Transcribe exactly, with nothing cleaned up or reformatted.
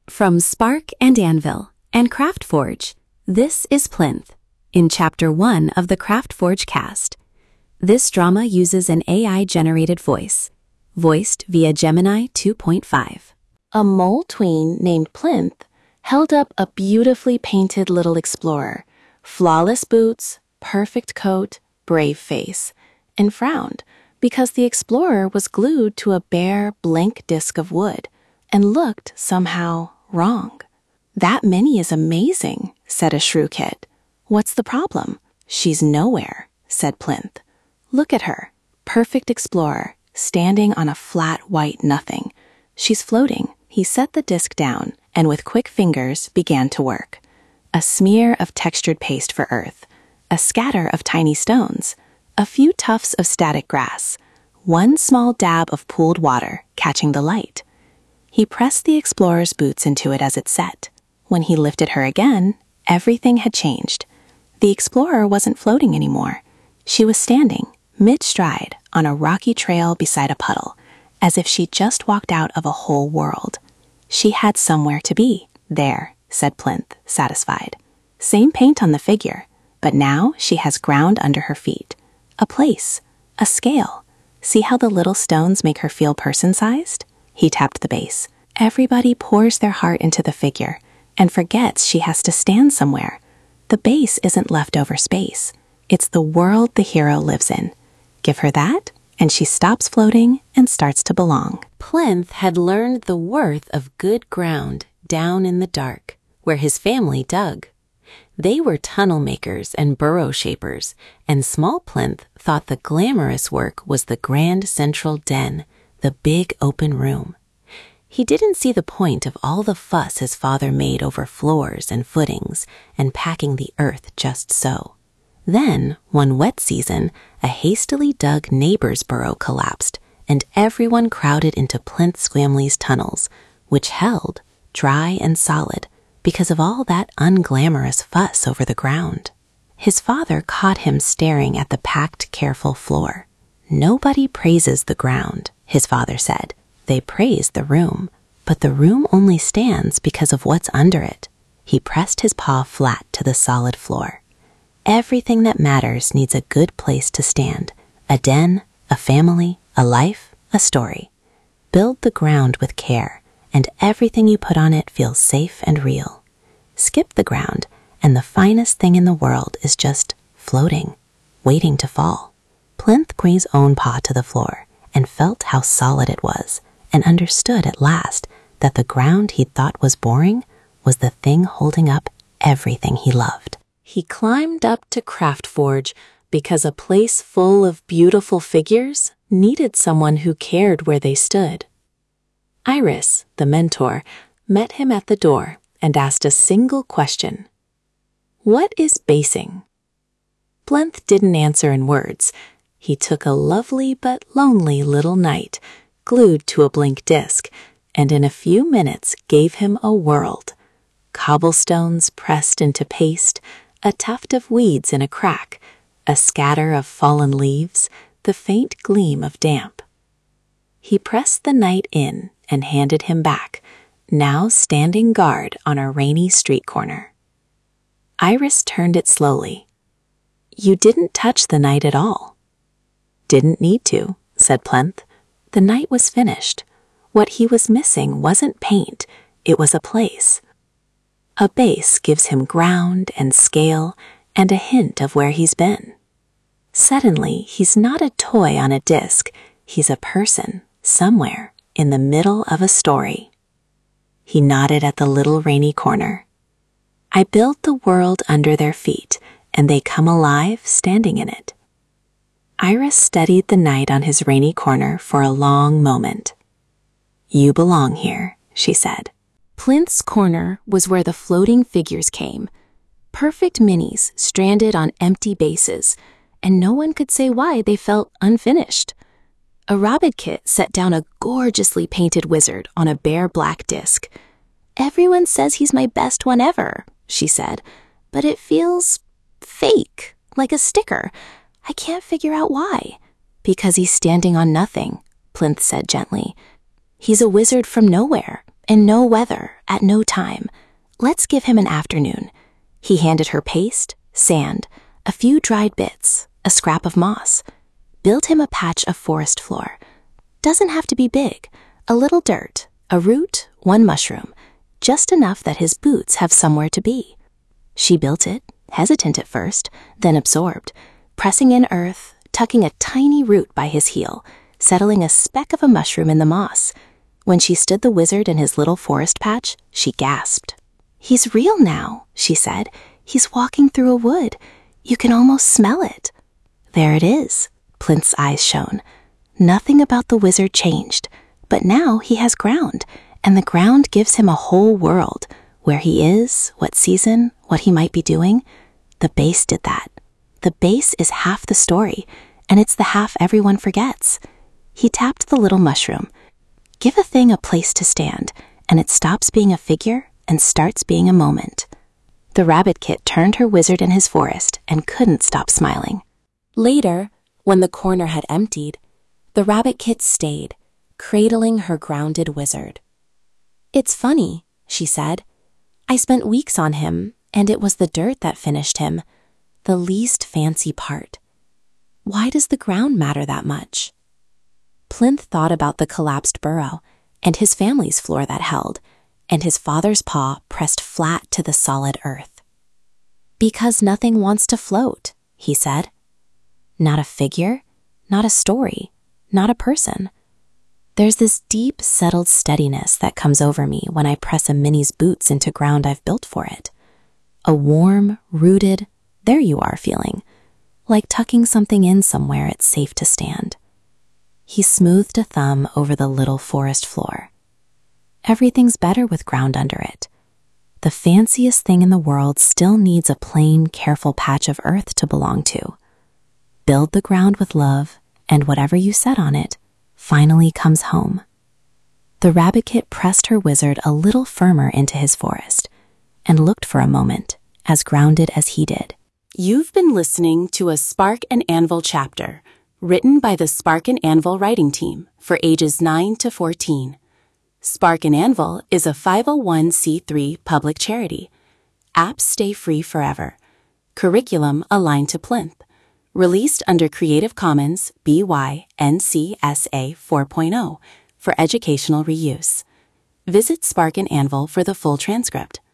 From Spark and Anvil and CraftForge, this is Plinth, in Chapter one of the CraftForge cast. This drama uses an A I-generated voice, voiced via Gemini two point five. A mole tween named Plinth held up a beautifully painted little explorer, flawless boots, perfect coat, brave face, and frowned because the explorer was glued to a bare, blank disc of wood and looked somehow wrong. "That Minnie is amazing," said a shrew kid. "What's the problem?" "She's nowhere," said Plinth. "Look at her, perfect explorer, standing on a flat white nothing. She's floating." He set the disc down and with quick fingers began to work. A smear of textured paste for earth, a scatter of tiny stones, a few tufts of static grass, one small dab of pooled water catching the light. He pressed the explorer's boots into it as it set. When he lifted her again, everything had changed. The explorer wasn't floating anymore. She was standing, mid-stride, on a rocky trail beside a puddle, as if she'd just walked out of a whole world. She had somewhere to be. "There," said Plinth, satisfied. "Same paint on the figure, but now she has ground under her feet. A place, a scale. See how the little stones make her feel person-sized?" He tapped the base. "Everybody pours their heart into the figure and forgets she has to stand somewhere. The base isn't leftover space. It's the world the hero lives in. Give her that, and she stops floating and starts to belong." Plinth had learned the worth of good ground down in the dark, where his family dug. They were tunnel makers and burrow shapers, and small Plinth thought the glamorous work was the grand central den, the big open room. He didn't see the point of all the fuss his father made over floors and footings and packing the earth just so. Then, one wet season, a hastily dug neighbor's burrow collapsed, and everyone crowded into Plinth's family's tunnels, which held, dry and solid, because of all that unglamorous fuss over the ground. His father caught him staring at the packed, careful floor. "Nobody praises the ground," his father said. "They praise the room, but the room only stands because of what's under it." He pressed his paw flat to the solid floor. "Everything that matters needs a good place to stand. A den, a family, a life, a story. Build the ground with care, and everything you put on it feels safe and real. Skip the ground, and the finest thing in the world is just floating, waiting to fall." Plinth brought his own paw to the floor and felt how solid it was, and understood at last that the ground he thought was boring was the thing holding up everything he loved. He climbed up to CraftForge because a place full of beautiful figures needed someone who cared where they stood. Iris, the mentor, met him at the door and asked a single question. "What is basing?" Plinth didn't answer in words. He took a lovely but lonely little knight, glued to a blank disc, and in a few minutes gave him a world. Cobblestones pressed into paste, a tuft of weeds in a crack, a scatter of fallen leaves, the faint gleam of damp. He pressed the knight in and handed him back, now standing guard on a rainy street corner. Iris turned it slowly. "You didn't touch the knight at all." "Didn't need to," said Plinth. The knight was finished. What he was missing wasn't paint, it was a place. A base gives him ground and scale and a hint of where he's been. Suddenly, he's not a toy on a disc, he's a person, somewhere, in the middle of a story. He nodded at the little rainy corner. "I built the world under their feet, and they come alive standing in it." Iris studied the knight on his rainy corner for a long moment. "You belong here," she said. Plinth's corner was where the floating figures came. Perfect minis stranded on empty bases, and no one could say why they felt unfinished. A Robid Kit set down a gorgeously painted wizard on a bare black disc. "Everyone says he's my best one ever," she said, "but it feels fake, like a sticker. I can't figure out why." "Because he's standing on nothing," Plinth said gently. "He's a wizard from nowhere, In no weather, at no time. Let's give him an afternoon. He handed her paste, sand, a few dried bits, a scrap of moss. Build him a patch of forest floor. Doesn't have to be big. A little dirt, a root, one mushroom. Just enough that his boots have somewhere to be. She built it, hesitant at first, then absorbed, pressing in earth, tucking a tiny root by his heel, settling a speck of a mushroom in the moss. When she stood the wizard in his little forest patch, she gasped. "He's real now," she said. "He's walking through a wood. You can almost smell it." There it is, Plinth's eyes shone. Nothing about the wizard changed, but now he has ground, and the ground gives him a whole world, where he is, what season, what he might be doing. The base did that. The base is half the story, and it's the half everyone forgets. He tapped the little mushroom. Give a thing a place to stand, and it stops being a figure and starts being a moment. The rabbit kit turned her wizard in his forest and couldn't stop smiling. Later, when the corner had emptied, the rabbit kit stayed, cradling her grounded wizard. "It's funny," she said. "I spent weeks on him, and it was the dirt that finished him, the least fancy part. Why does the ground matter that much?" Plinth thought about the collapsed burrow, and his family's floor that held, and his father's paw pressed flat to the solid earth. "Because nothing wants to float," he said. "Not a figure, not a story, not a person. There's this deep, settled steadiness that comes over me when I press a Minnie's boots into ground I've built for it. A warm, rooted, there you are feeling, like tucking something in somewhere it's safe to stand." He smoothed a thumb over the little forest floor. Everything's better with ground under it. The fanciest thing in the world still needs a plain, careful patch of earth to belong to. Build the ground with love, and whatever you set on it finally comes home. The rabbit kit pressed her wizard a little firmer into his forest and looked for a moment, as grounded as he did. You've been listening to a Spark and Anvil chapter, written by the Spark and Anvil writing team for ages nine to fourteen. Spark and Anvil is a five oh one c three public charity. Apps stay free forever. Curriculum aligned to Plinth. Released under Creative Commons B Y N C S A four point oh for educational reuse. Visit Spark and Anvil for the full transcript.